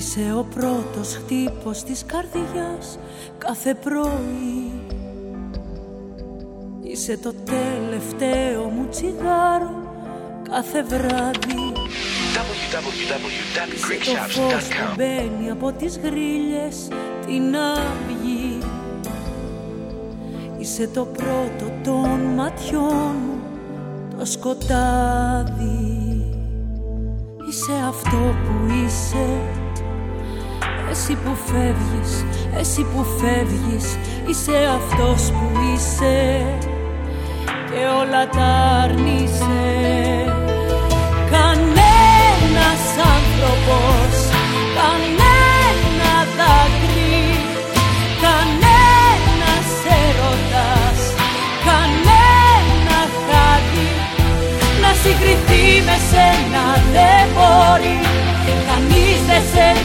Είσαι ο πρώτος χτύπος της καρδιάς κάθε πρωί. Είσαι το τελευταίο μου τσιγάρο κάθε βράδυ. Είσαι το φως που μπαίνει από τις γρίλες την αυγή. Είσαι το πρώτο των ματιών μου το σκοτάδι. Είσαι αυτό που είσαι, εσύ που φεύγεις, εσύ που φεύγεις. Είσαι αυτός που είσαι και όλα τα αρνείσαι. Κανένας άνθρωπος, κανένα δάκρυ, κανένας έρωτας, κανένα χάδι να συγκριθεί με σένα δεν μπορεί. Κανείς δεν σε